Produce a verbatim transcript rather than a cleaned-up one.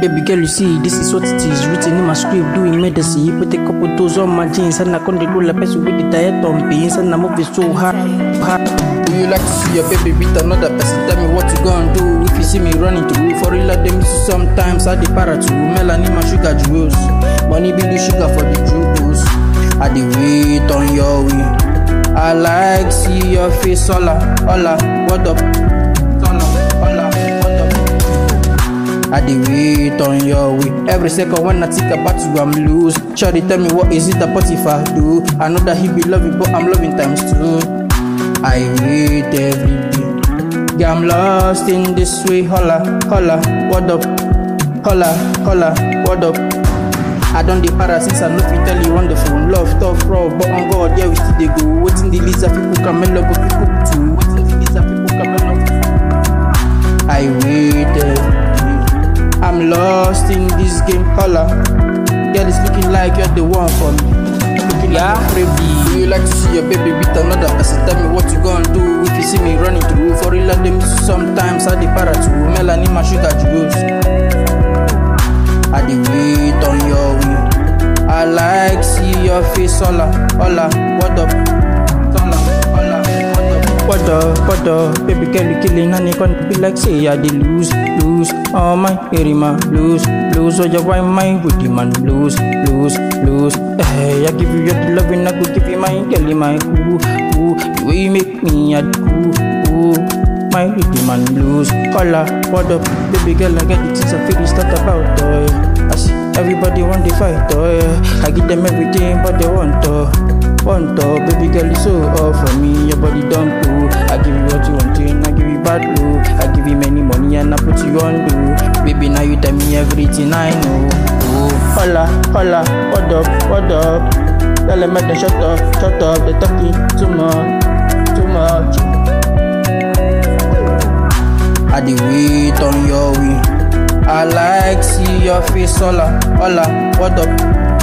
Baby girl, you see, this is what it is. Written in my script, doing medicine. Put a couple toes on my jeans, and I can't do la person with the diet on beans, and I'm moving so hard. Do you like to see your baby with another person? Tell me what you gonna do if you see me running through. For real, them sometimes I the para too. Melanin my sugar juice, money be the sugar for the juice. I the wait on your way. I like see your face, hola, hola, what up? I dey wait on your way. Every second when I think about you, I'm loose. Shawty tell me what is it about if I do? I know that he be loving, but I'm loving times two. I wait every day. Yeah, I'm lost in this way. Holla, holla, what up? Holla, holla, what up? I done the para since I know you tell you on the phone. Love, tough, raw, but on God, yeah, we still dey go. Waiting the list of people come and love people too. Waiting the list of people come and love. I wait every day. I'm lost in this game, holla. Girl, it's looking like you're the one for me. Looking yeah, like baby. Do you like to see your baby with another person? Tell me what you gonna do if you see me running through. For real, them sometimes I the para too. Melanin my sugar juice. I the wait on your way. I like see your face, holla, holla, what up? Holla, holla, what up? What up, what up? Baby girl, you killing and you can't be like say I the lose. Blues, oh my, hear my blues, blues, oh yeah, why my woody man blues, blues, blues. Hey, I give you your loving, I could give you my girl, my ooh, ooh. The way you make me, I ooh, ooh. My woody man blues, holla, what up, baby girl, I get the things I feel it's not about, oh yeah. I see everybody want to fight, oh yeah. I give them everything, but they want to, want to. Baby girl, it's so all for me, your body don't do. I give you what you want to, and I give you bad look. I give you many money and I put you on do. Baby, now you tell me everything I know. Oh, holla, holla, what up, what up? Tell them to shut up, shut up. They talking too much, too much. I dey wait on your way. I like see your face, holla, holla, what up?